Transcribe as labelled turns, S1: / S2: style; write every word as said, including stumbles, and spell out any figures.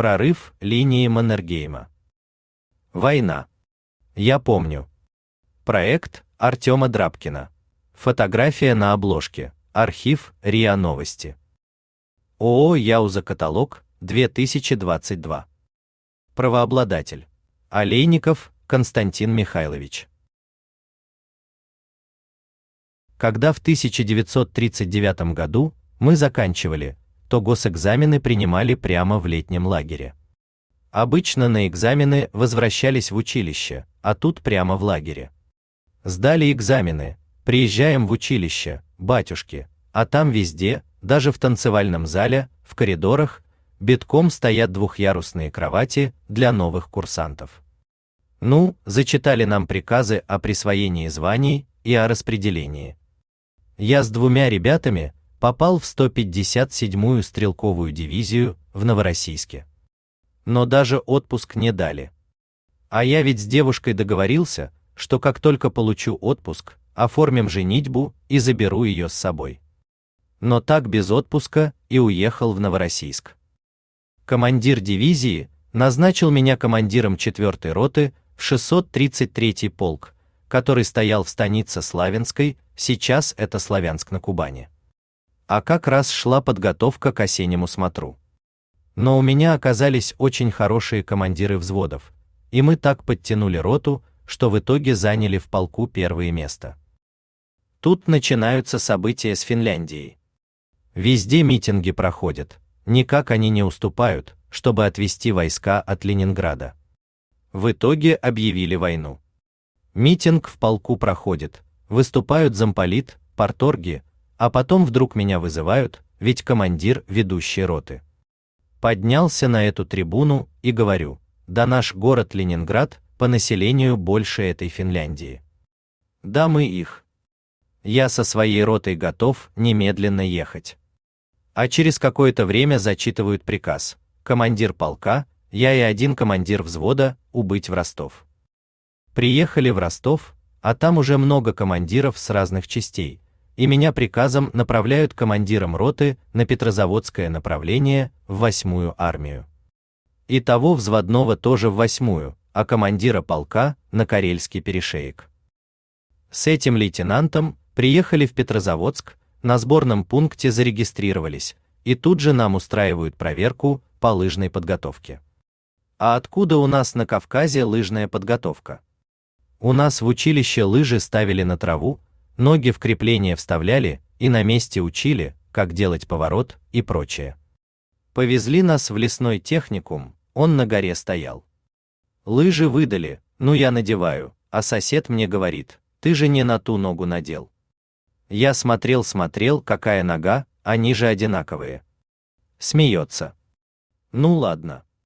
S1: Прорыв линии Маннергейма. Война. Я помню. Проект Артема Драбкина. Фотография на обложке. Архив РИА Новости. ООО «Яуза Каталог», две тысячи двадцать два. Правообладатель. Олейников Константин Михайлович. Когда в тысяча девятьсот тридцать девятом году мы заканчивали, то госэкзамены принимали прямо в летнем лагере. Обычно на экзамены возвращались в училище, а тут прямо в лагере. Сдали экзамены, приезжаем в училище, батюшки, а там везде, даже в танцевальном зале, в коридорах, битком стоят двухъярусные кровати для новых курсантов. Ну, зачитали нам приказы о присвоении званий и о распределении. Я с двумя ребятами попал в сто пятьдесят седьмую стрелковую дивизию в Новороссийске. Но даже отпуск не дали. А я ведь с девушкой договорился, что как только получу отпуск, оформим женитьбу и заберу ее с собой. Но так без отпуска и уехал в Новороссийск. Командир дивизии назначил меня командиром четвёртой роты в шестьсот тридцать третий полк, который стоял в станице Славянской, сейчас это Славянск на Кубани. А как раз шла подготовка к осеннему смотру. Но у меня оказались очень хорошие командиры взводов, и мы так подтянули роту, что в итоге заняли в полку первое место. Тут начинаются события с Финляндией. Везде митинги проходят, никак они не уступают, чтобы отвести войска от Ленинграда. В итоге объявили войну. Митинг в полку проходит, выступают замполит, парторги, а потом вдруг меня вызывают, ведь командир ведущей роты. Поднялся на эту трибуну и говорю: да наш город Ленинград по населению больше этой Финляндии. Да мы их. Я со своей ротой готов немедленно ехать. А через какое-то время зачитывают приказ: командир полка, я и один командир взвода, убыть в Ростов. Приехали в Ростов, а там уже много командиров с разных частей, и меня приказом направляют командиром роты на Петрозаводское направление, в восьмую армию. И того взводного тоже в восьмую, а командира полка на Карельский перешеек. С этим лейтенантом приехали в Петрозаводск, на сборном пункте зарегистрировались, и тут же нам устраивают проверку по лыжной подготовке. А откуда у нас на Кавказе лыжная подготовка? У нас в училище лыжи ставили на траву, ноги в крепление вставляли и на месте учили, как делать поворот и прочее. Повезли нас в лесной техникум, он на горе стоял. Лыжи выдали, ну я надеваю, а сосед мне говорит: ты же не на ту ногу надел. Я смотрел-смотрел, какая нога, они же одинаковые. Смеется. Ну ладно.